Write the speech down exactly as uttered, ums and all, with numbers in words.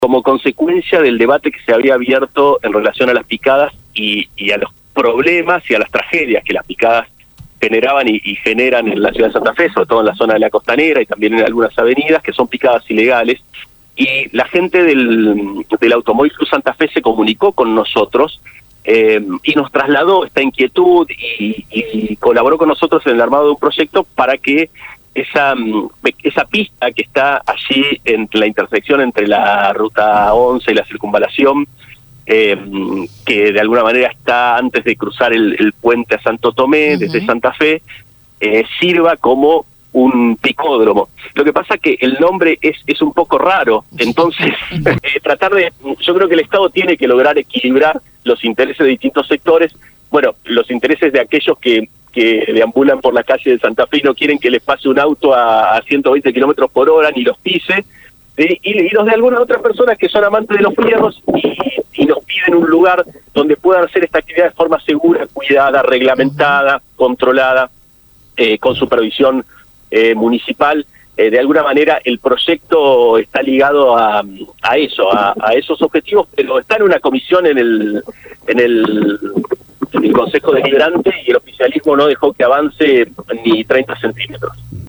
como consecuencia del debate que se había abierto en relación a las picadas y, y a los problemas y a las tragedias que las picadas generaban y, y generan en la ciudad de Santa Fe, sobre todo en la zona de la costanera y también en algunas avenidas, que son picadas ilegales. Y la gente del, del Automóvil Club Santa Fe se comunicó con nosotros eh, y nos trasladó esta inquietud y, y colaboró con nosotros en el armado de un proyecto para que esa, esa pista que está allí en la intersección entre la ruta once y la circunvalación, eh, que de alguna manera está antes de cruzar el, el puente a Santo Tomé, uh-huh. desde Santa Fe, eh, sirva como un picódromo. Lo que pasa que el nombre es, es un poco raro, entonces eh, tratar de, yo creo que el Estado tiene que lograr equilibrar los intereses de distintos sectores, bueno, los intereses de aquellos que, que deambulan por la calle de Santa Fe y no quieren que les pase un auto a, a ciento veinte kilómetros por hora ni los pise, ¿sí? y, y los de algunas otras personas que son amantes de los fierros y, y nos piden un lugar donde puedan hacer esta actividad de forma segura, cuidada, reglamentada, controlada, eh, con supervisión Eh, municipal. Eh, de alguna manera el proyecto está ligado a, a eso, a, a esos objetivos, pero está en una comisión en el, en el, en el Consejo Deliberante y el oficialismo no dejó que avance ni treinta centímetros.